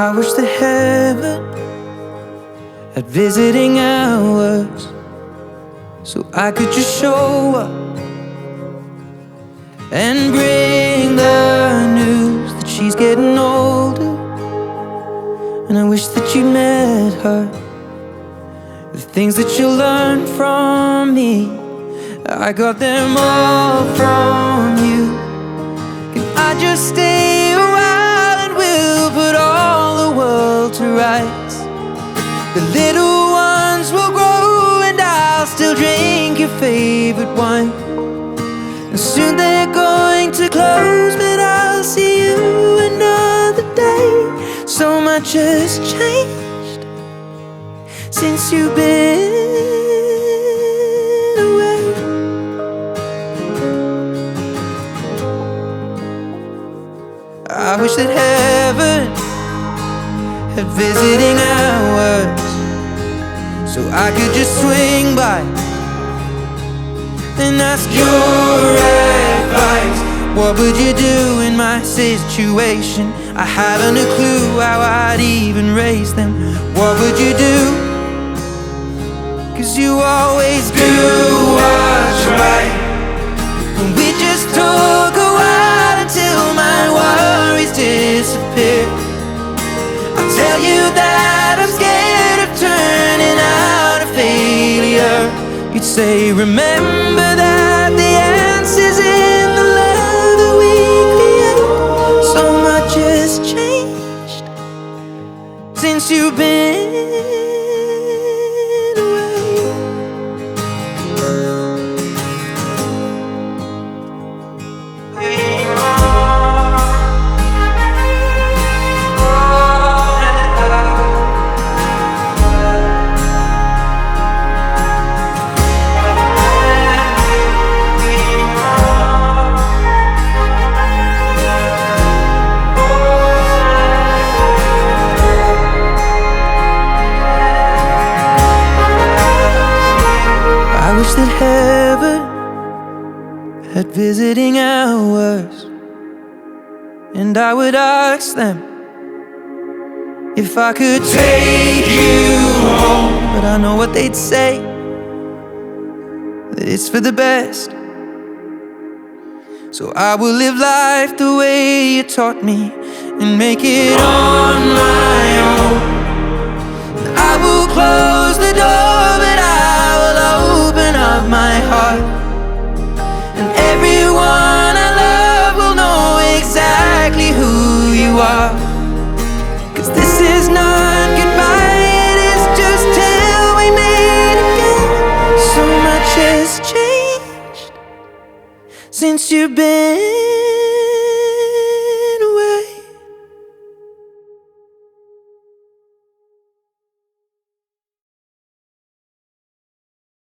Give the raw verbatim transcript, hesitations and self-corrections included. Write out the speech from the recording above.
I wish that heaven had visiting hours, so I could just show up and bring the news that she's getting older. And I wish that you'd met her. The things that you learned from me, I got them all from you. Can I just stay a while and we'll put all the world to rights? The little ones will grow and I'll still drink your favorite wine. And soon they're going to close, but I'll see you another day. So much has changed since you've been away. I wish that heaven had visiting hours, so I could just swing by and ask your advice. What would you do in my situation? I haven't a clue how I'd even raise them. What would you do? Cause you always do what's right. And we just talk a while until my worries disappear. I'll tell you that I'm scared of turning out a failure. You'd say, remember that the answer's in the love that we create. So much has changed since you've been that heaven had visiting hours, and I would ask them if I could take you home. But I know what they'd say, that it's for the best. So I will live life the way you taught me and make it on my own. I will close the door, but I will open up my heart, and everyone I love will know exactly who you are. Cause this is not goodbye, it is just till we meet again. So much has changed since you've been